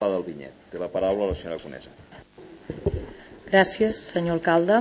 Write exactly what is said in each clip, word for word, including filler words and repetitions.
Pla del Vinyet. Té la paraula la senyora Conesa. Gràcies, senyor alcalde.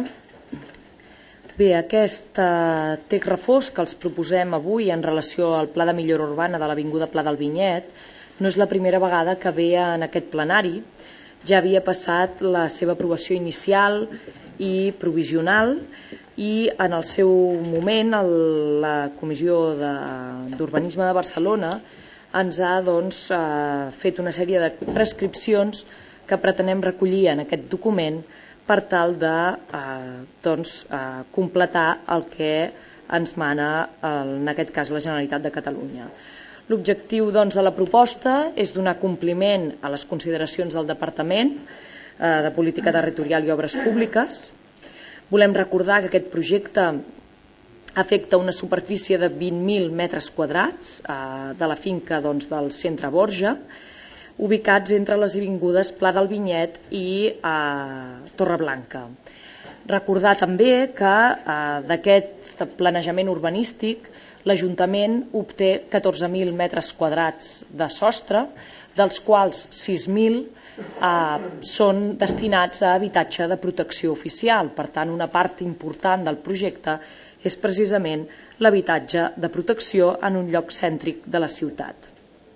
Bé, aquest eh, text refós que els proposem avui en relació al Pla de Millora Urbana de l'Avinguda Pla del Vinyet no és la primera vegada que ve en aquest plenari. Ja havia passat la seva aprovació inicial i provisional i en el seu moment el, la Comissió d'Urbanisme de, de Barcelona ens ha doncs, eh, fet una sèrie de prescripcions que pretenem recollir en aquest document per tal de eh, doncs, eh, completar el que ens mana, en aquest cas, la Generalitat de Catalunya. L'objectiu doncs, de la proposta és donar compliment a les consideracions del Departament eh, de Política Territorial i Obres Públiques. Volem recordar que aquest projecte afecta una superfície de vint mil metres quadrats eh, de la finca doncs, del Centre Borja, ubicats entre les avingudes Pla del Vinyet i eh, Torreblanca. Recordar també que eh, d'aquest planejament urbanístic l'Ajuntament obté catorze mil metres quadrats de sostre, dels quals sis mil eh, són destinats a habitatge de protecció oficial. Per tant, una part important del projecte és precisament l'habitatge de protecció en un lloc cèntric de la ciutat.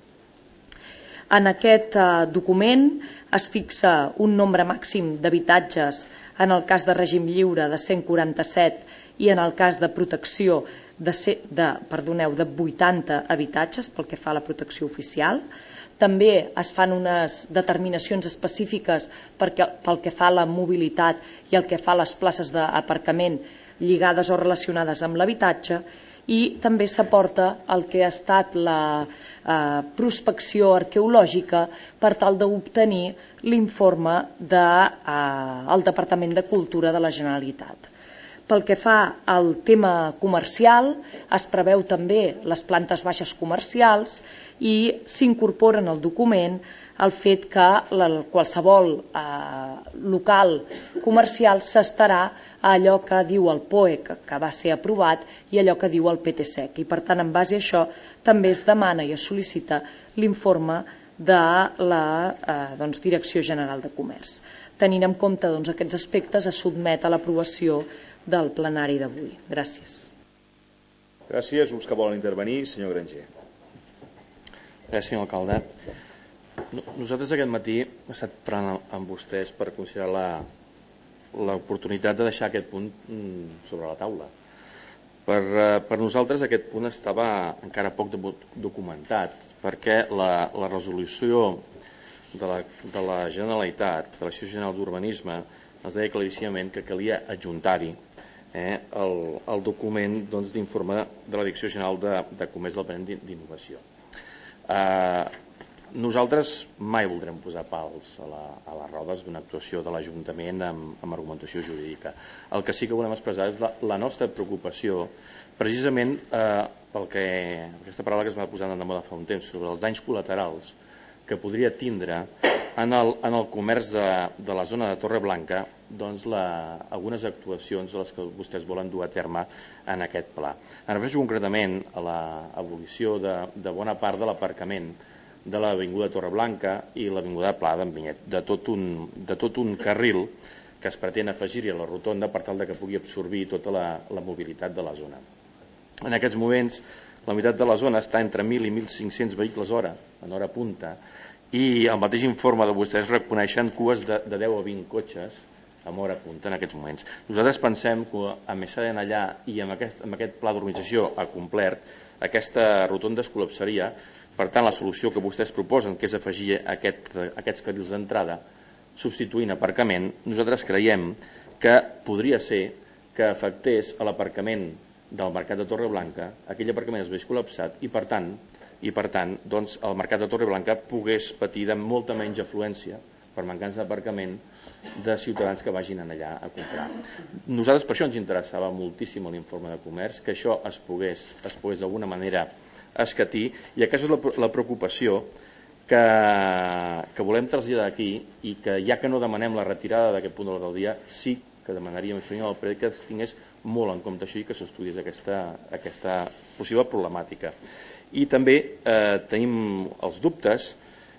En aquest eh, document es fixa un nombre màxim d'habitatges en el cas de règim lliure de cent quaranta-set i en el cas de protecció de, de, perdoneu, de vuitanta habitatges pel que fa a la protecció oficial. També es fan unes determinacions específiques perquè, pel que fa a la mobilitat i el que fa a les places d'aparcament lligades o relacionades amb l'habitatge, i també s'aporta el que ha estat la eh, prospecció arqueològica per tal d'obtenir l'informe del eh, Departament de Cultura de la Generalitat. Pel que fa al tema comercial, es preveu també les plantes baixes comercials i s'incorpora en el document el fet que la, qualsevol eh, local comercial s'estarà a allò que diu el P O E que, que va ser aprovat i allò que diu el P T S E C. I per tant, en base a això, també es demana i es sol·licita l'informe de la eh, doncs, Direcció General de Comerç. Tenint en compte doncs, aquests aspectes, es sotmet a l'aprovació del plenari d'avui. Gràcies. Gràcies. Uns que volen intervenir, senyor Granger. Gràcies, senyor alcalde. Nosaltres aquest matí hem estat parlant amb vostès per considerar la l'oportunitat de deixar aquest punt sobre la taula. Per, per nosaltres aquest punt estava encara poc documentat perquè la, la resolució de la, de la Generalitat, de la Direcció General d'Urbanisme, ens deia claríssimament que calia adjuntar-hi eh, el, el document doncs, d'informe de la Direcció General de, de Comerç del Departament d'Innovació. Eh, Nosaltres mai voldrem posar pals a, la, a les rodes d'una actuació de l'Ajuntament amb, amb argumentació jurídica. El que sí que volem expressar és la, la nostra preocupació, precisament eh, pel que aquesta paraula que es va posar de moda fa un temps, sobre els danys col·laterals que podria tindre en el, en el comerç de, de la zona de Torreblanca doncs la, algunes actuacions de les que vostès volen dur a terme en aquest pla. Em refereixo concretament a l'abolició de, de bona part de l'aparcament de l'avinguda Torreblanca i l'avinguda Pla d'en Vinyet, de tot un, de tot un carril que es pretén afegir-hi a la rotonda per tal de que pugui absorbir tota la, la mobilitat de la zona. En aquests moments, la meitat de la zona està entre mil i mil cinc-cents vehicles hora, en hora punta, i el mateix informe de vostès reconeixen cues de, de deu a vint cotxes amb hora punta en aquests moments. Nosaltres pensem que a més d'anar allà i amb aquest, amb aquest pla d'urbanització a complert, aquesta rotonda es col·lapsaria. Per tant, la solució que vostès proposen, que és afegir aquest, aquests carrils d'entrada substituint aparcament, nosaltres creiem que podria ser que afectés a l'aparcament del mercat de Torreblanca, aquell aparcament es vegi col·lapsat i per tant, i per tant doncs, el mercat de Torreblanca pogués patir de molta menys afluència per mancança d'aparcament de ciutadans que vagin allà a comprar. Nosaltres per això ens interessava moltíssim l'informe de comerç, que això es pogués, es pogués d'alguna manera escatir, i aquesta és la, la preocupació que, que volem traslladar aquí, i que ja que no demanem la retirada d'aquest punt de l'ordre del dia, sí que demanaríem al ple que es tingués molt en compte així, que s'estudiés aquesta, aquesta possible problemàtica. I també eh, tenim els dubtes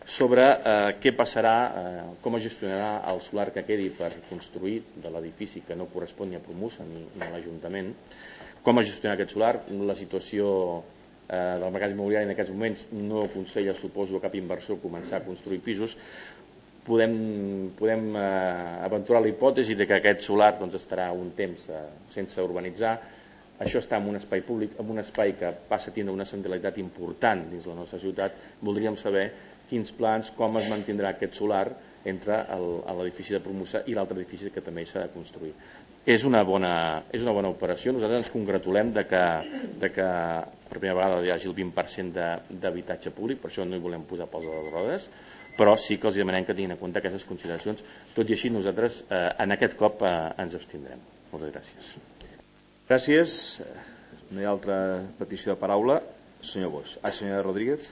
sobre eh, què passarà, eh, com es gestionarà el solar que quedi per construir de l'edifici que no correspon ni a Promusa ni, ni a l'Ajuntament, com es gestionarà aquest solar, la situació eh, del mercat immobiliari en aquests moments no aconsella, suposo, cap inversor començar a construir pisos. Podem, podem eh, aventurar la hipòtesi de que aquest solar doncs, estarà un temps eh, sense urbanitzar. Això està en un espai públic, en un espai que passa a tindre una centralitat important dins la nostra ciutat. Voldríem saber quins plans, com es mantindrà aquest solar entre l'edifici de Promusa i l'altre edifici que també s'ha de construir. És una bona, és una bona operació. Nosaltres ens congratulem de que, de que per primera vegada hi hagi el vint per cent d'habitatge públic, per això no hi volem posar pals a les rodes, però sí que els demanem que tinguin en compte aquestes consideracions. Tot i així, nosaltres eh, en aquest cop eh, ens abstindrem. Moltes gràcies. Gràcies. No hi ha altra petició de paraula. Senyor Bosch. Ah, senyora Rodríguez.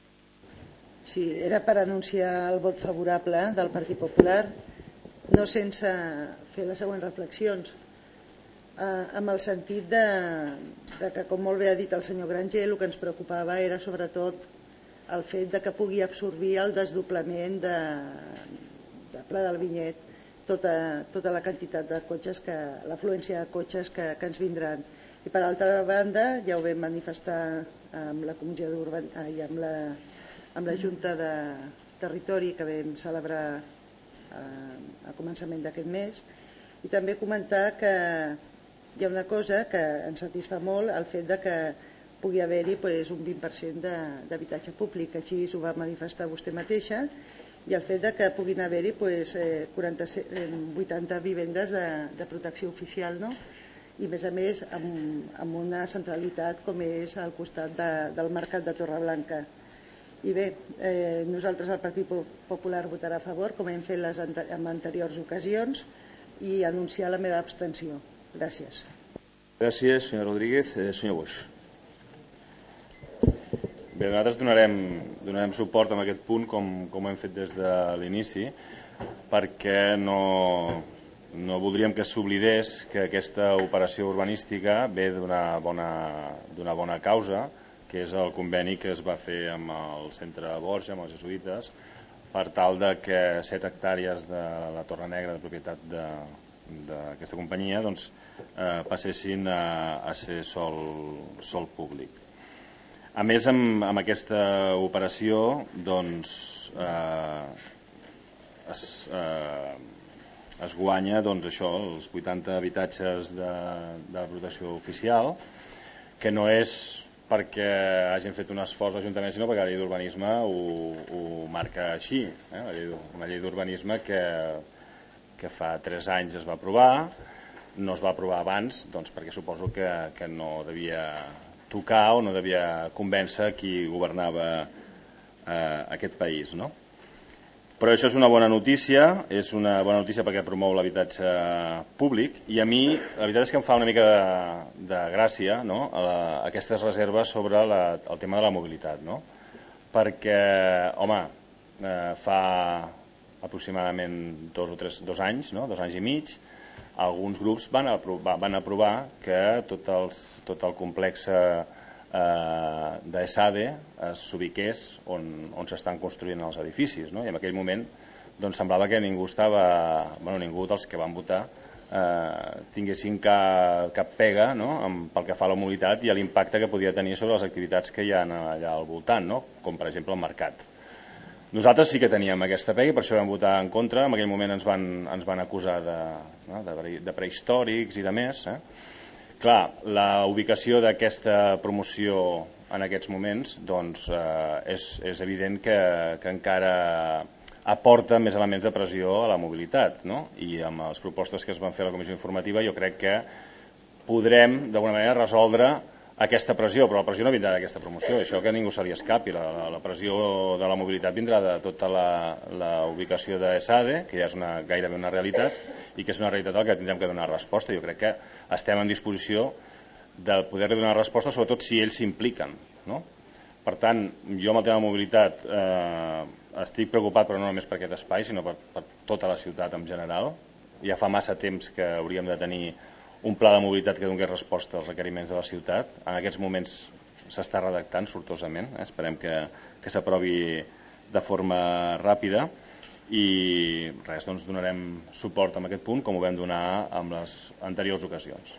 Sí, era per anunciar el vot favorable del Partit Popular, no sense fer les següents reflexions, eh, amb el sentit de, de que, com molt bé ha dit el senyor Granger, el que ens preocupava era sobretot el fet de que pugui absorbir el desdoblament de, de Pla del Vinyet tota, tota la quantitat de cotxes, que l'afluència de cotxes que, que ens vindran. I per altra banda, ja ho vam manifestar amb la Comissió d'Urban i amb la amb la Junta de Territori que vam celebrar eh, a començament d'aquest mes, i també comentar que hi ha una cosa que ens satisfà molt, el fet de que pugui haver-hi pues, un vint per cent d'habitatge públic, així ho va manifestar vostè mateixa, i el fet de que puguin haver-hi pues, quaranta, vuitanta vivendes de, de protecció oficial, no? I a més a més amb, amb una centralitat com és al costat de, del mercat de Torreblanca. I bé, eh, nosaltres al Partit Popular votarà a favor, com hem fet les ante en anteriors ocasions, i anunciar la meva abstenció. Gràcies. Gràcies, senyora Rodríguez. Eh, senyor Bosch. Bé, nosaltres donarem, donarem suport a aquest punt, com, com hem fet des de l'inici, perquè no, no voldríem que s'oblidés que aquesta operació urbanística ve d'una bona, d'una bona causa, que és el conveni que es va fer amb el centre de Borja, amb els jesuïtes, per tal de que set hectàrees de la Torre Negra de propietat d'aquesta companyia doncs, eh, passessin a, a ser sol, sol públic. A més, amb, amb aquesta operació doncs, eh, es, eh, es guanya doncs, això, els vuitanta habitatges de, de protecció oficial, que no és perquè hagin fet un esforç l'Ajuntament, sinó perquè la llei d'urbanisme ho, ho marca així. Eh? Una llei d'urbanisme que, que fa tres anys es va aprovar, no es va aprovar abans doncs perquè suposo que, que no devia tocar o no devia convèncer qui governava eh, aquest país, no? Però això és una bona notícia, és una bona notícia perquè promou l'habitatge públic, i a mi la veritat és que em fa una mica de, de gràcia, no? la, aquestes reserves sobre la, el tema de la mobilitat, no? Perquè, home, eh, fa aproximadament dos o tres, dos anys, no? dos anys i mig, alguns grups van aprovar, van aprovar que tot, els, tot el complex eh, d'ESADE s'ubiqués on, on s'estan construint els edificis, no? I en aquell moment doncs, semblava que ningú estava, bueno, ningú dels que van votar eh, tinguessin cap, cap pega, no? Amb, pel que fa a la mobilitat i a l'impacte que podia tenir sobre les activitats que hi ha allà al voltant, no? Com per exemple el mercat. Nosaltres sí que teníem aquesta pega i per això vam votar en contra. En aquell moment ens van, ens van acusar de, no? de, de prehistòrics i de més. Eh? Clar, la ubicació d'aquesta promoció en aquests moments doncs, eh, és, és evident que, que encara aporta més elements de pressió a la mobilitat, no? I amb les propostes que es van fer a la comissió informativa jo crec que podrem d'alguna manera resoldre aquesta pressió, però la pressió no vindrà d'aquesta promoció, això que a ningú se li escapi. La, la, la pressió de la mobilitat vindrà de tota la, la ubicació d'ESADE, que ja és una, gairebé una realitat, i que és una realitat a la que tindrem que donar resposta. Jo crec que estem en disposició de poder-li donar resposta, sobretot si ells s'impliquen, no? Per tant, jo amb el tema de mobilitat eh, estic preocupat, però no només per aquest espai, sinó per, per tota la ciutat en general. Ja fa massa temps que hauríem de tenir un pla de mobilitat que donés resposta als requeriments de la ciutat. En aquests moments s'està redactant sortosament, eh? Esperem que, que s'aprovi de forma ràpida i res, doncs donarem suport a aquest punt com ho vam donar en les anteriors ocasions.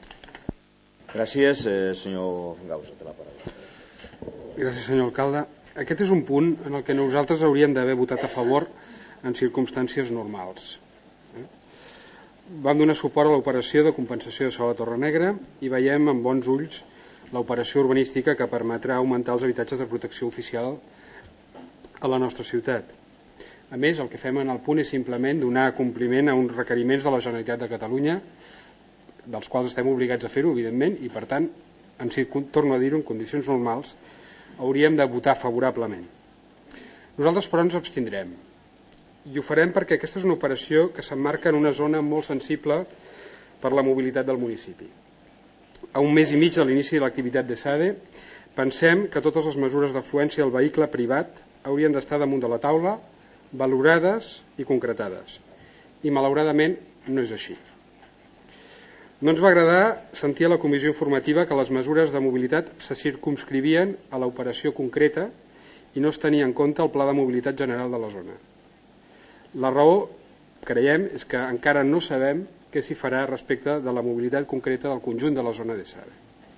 Gràcies, eh, senyor Gausa, té la paraula. Gràcies, senyor alcalde. Aquest és un punt en el que nosaltres hauríem d'haver votat a favor en circumstàncies normals. Vam donar suport a l'operació de compensació de sòl a Torre Negra i veiem amb bons ulls l'operació urbanística que permetrà augmentar els habitatges de protecció oficial a la nostra ciutat. A més, el que fem en el punt és simplement donar compliment a uns requeriments de la Generalitat de Catalunya, dels quals estem obligats a fer-ho, evidentment, i per tant, en, torno a dir-ho, en condicions normals, hauríem de votar favorablement. Nosaltres, però, ens abstindrem. I ho farem perquè aquesta és una operació que s'emmarca en una zona molt sensible per la mobilitat del municipi. A un mes i mig de l'inici de l'activitat de SADE, pensem que totes les mesures d'afluència al vehicle privat haurien d'estar damunt de la taula, valorades i concretades. I, malauradament, no és així. No ens va agradar sentir a la comissió informativa que les mesures de mobilitat se circumscrivien a l'operació concreta i no es tenia en compte el pla de mobilitat general de la zona. La raó, creiem, és que encara no sabem què s'hi farà respecte de la mobilitat concreta del conjunt de la zona de SADE.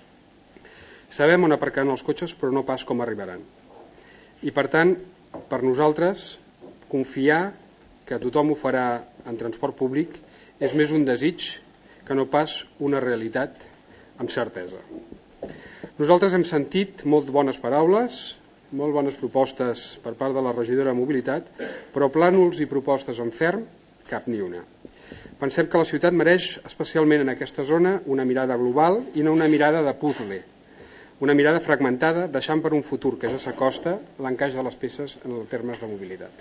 Sabem on aparcaran els cotxes, però no pas com arribaran. I, per tant, per nosaltres, confiar que tothom ho farà en transport públic és més un desig que no pas una realitat amb certesa. Nosaltres hem sentit molt bones paraules, molt bones propostes per part de la regidora de Mobilitat, però plànols i propostes en ferm, cap ni una. Pensem que la ciutat mereix, especialment en aquesta zona, una mirada global i no una mirada de puzzle, una mirada fragmentada, deixant per un futur que ja s'acosta l'encaix de les peces en els termes de mobilitat.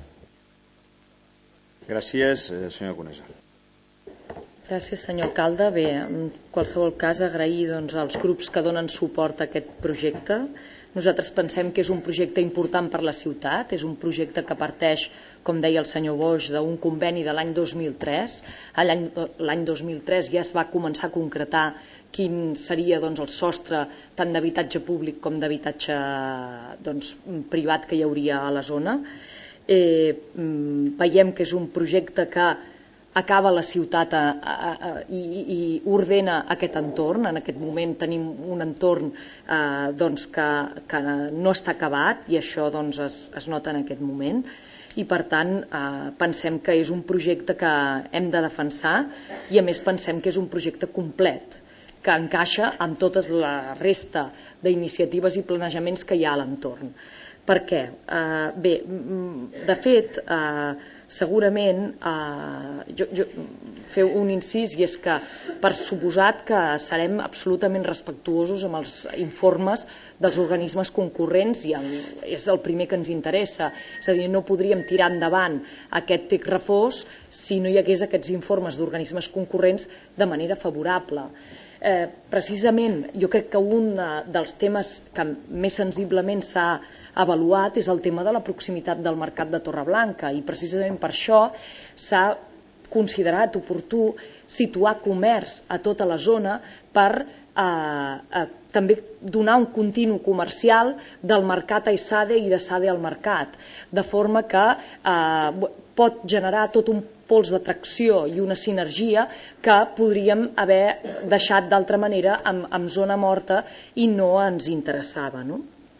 Gràcies, senyor Conesa. Gràcies, senyor alcalde. Bé, en qualsevol cas, agrair doncs, als grups que donen suport a aquest projecte. Nosaltres pensem que és un projecte important per la ciutat, és un projecte que parteix, com deia el senyor Boix, d'un conveni de l'any dos mil tres. L'any dos mil tres ja es va començar a concretar quin seria doncs, el sostre tant d'habitatge públic com d'habitatge doncs, privat que hi hauria a la zona. Eh, veiem que és un projecte que acaba la ciutat a, a, a, i, i ordena aquest entorn. En aquest moment tenim un entorn eh, doncs que, que no està acabat i això doncs, es, es nota en aquest moment i per tant eh, pensem que és un projecte que hem de defensar i a més pensem que és un projecte complet que encaixa amb tota la resta d'iniciatives i planejaments que hi ha a l'entorn. Per què? Eh, bé, de fet, eh, segurament eh, jo, jo, feu un incís i és que per suposat que serem absolutament respectuosos amb els informes dels organismes concurrents i el, és el primer que ens interessa, és a dir, no podríem tirar endavant aquest T E C refós si no hi hagués aquests informes d'organismes concurrents de manera favorable. Eh, precisament jo crec que un dels temes que més sensiblement s'ha avaluat és el tema de la proximitat del mercat de Torreblanca i precisament per això s'ha considerat oportú situar comerç a tota la zona per eh, eh, també donar un continu comercial del mercat a SADE i de SADE al mercat, de forma que eh, pot generar tot un pols d'atracció i una sinergia que podríem haver deixat d'altra manera amb, amb zona morta i no ens interessava, no?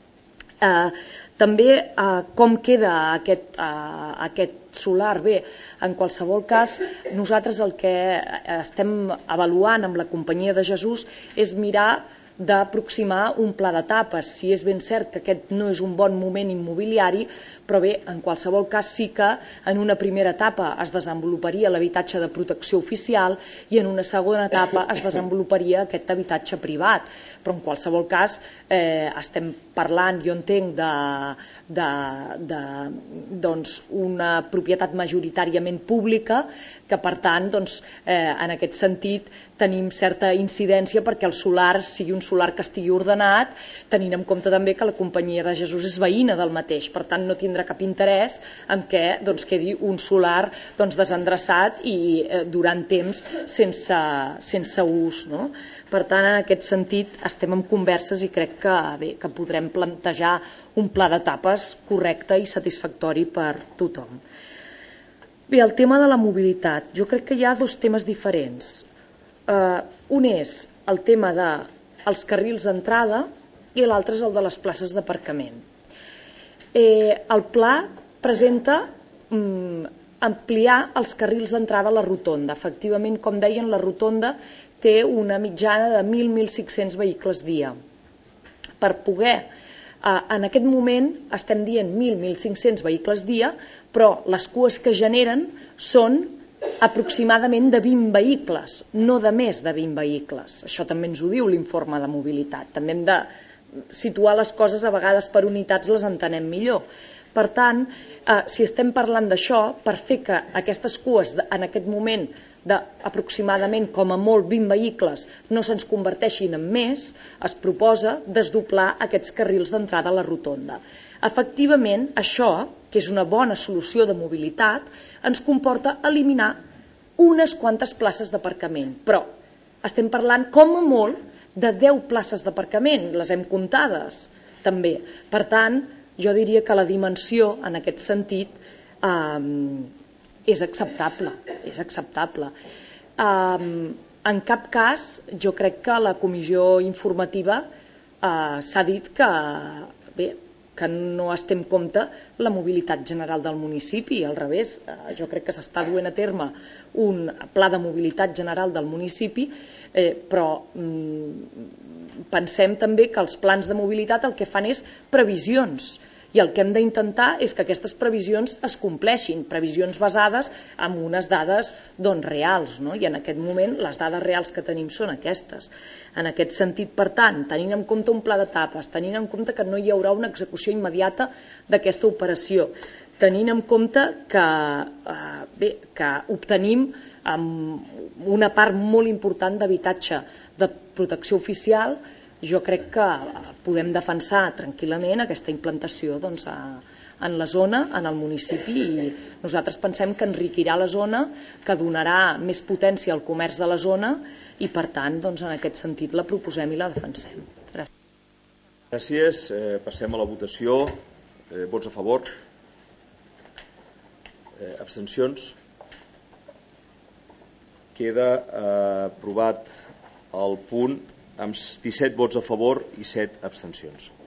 Eh, també eh, com queda aquest, eh, aquest solar? Bé, en qualsevol cas nosaltres el que estem avaluant amb la Companyia de Jesús és mirar d'aproximar un pla d'etapes. Si és ben cert que aquest no és un bon moment immobiliari, però bé, en qualsevol cas sí que en una primera etapa es desenvoluparia l'habitatge de protecció oficial i en una segona etapa es desenvoluparia aquest habitatge privat. Però en qualsevol cas eh, estem parlant, jo entenc, de, de, de doncs, una propietat majoritàriament pública que per tant, doncs, eh, en aquest sentit, tenim certa incidència perquè el solar sigui un solar que estigui ordenat, tenint en compte també que la Companyia de Jesús és veïna del mateix, per tant no tindrà cap interès en què doncs, quedi un solar doncs, desendreçat i eh, durant temps sense, sense ús, no? Per tant, en aquest sentit estem en converses i crec que, bé, que podrem plantejar un pla d'etapes correcte i satisfactori per tothom. Bé, el tema de la mobilitat, jo crec que hi ha dos temes diferents. Uh, un és el tema dels carrils d'entrada i l'altre és el de les places d'aparcament. Eh, el pla presenta um, ampliar els carrils d'entrada a la rotonda. Efectivament, com deien, la rotonda té una mitjana de mil a mil cinc-cents vehicles dia. Per poder, eh, en aquest moment estem dient mil a mil cinc-cents vehicles dia, però les cues que generen són aproximadament de vint vehicles, no de més de vint vehicles. Això també ens ho diu l'informe de mobilitat. També hem de situar les coses, a vegades per unitats les entenem millor. Per tant, eh, si estem parlant d'això, per fer que aquestes cues en aquest moment d'aproximadament com a molt vint vehicles no se'ns converteixin en més, es proposa desdoblar aquests carrils d'entrada a la rotonda. Efectivament, això, que és una bona solució de mobilitat, ens comporta eliminar unes quantes places d'aparcament, però estem parlant com a molt de deu places d'aparcament, les hem comptades també. Per tant, jo diria que la dimensió en aquest sentit eh, és acceptable, és acceptable. Eh, en cap cas jo crec que la comissió informativa eh, s'ha dit que, bé, que no es té en compte la mobilitat general del municipi, al revés, eh, jo crec que s'està duent a terme un pla de mobilitat general del municipi, eh, però mm, pensem també que els plans de mobilitat el que fan és previsions, i el que hem d'intentar és que aquestes previsions es compleixin, previsions basades en unes dades doncs, reals, no? I en aquest moment les dades reals que tenim són aquestes. En aquest sentit, per tant, tenint en compte un pla d'etapes, tenint en compte que no hi haurà una execució immediata d'aquesta operació, tenint en compte que, eh, bé, que obtenim amb una part molt important d'habitatge de protecció oficial, jo crec que podem defensar tranquil·lament aquesta implantació doncs, a, en la zona, en el municipi, i nosaltres pensem que enriquirà la zona, que donarà més potència al comerç de la zona i per tant, doncs, en aquest sentit la proposem i la defensem. Gràcies. Gràcies. Eh, passem a la votació. Eh, vots a favor? Eh, abstencions? Queda eh, aprovat el punt amb disset vots a favor i set abstencions.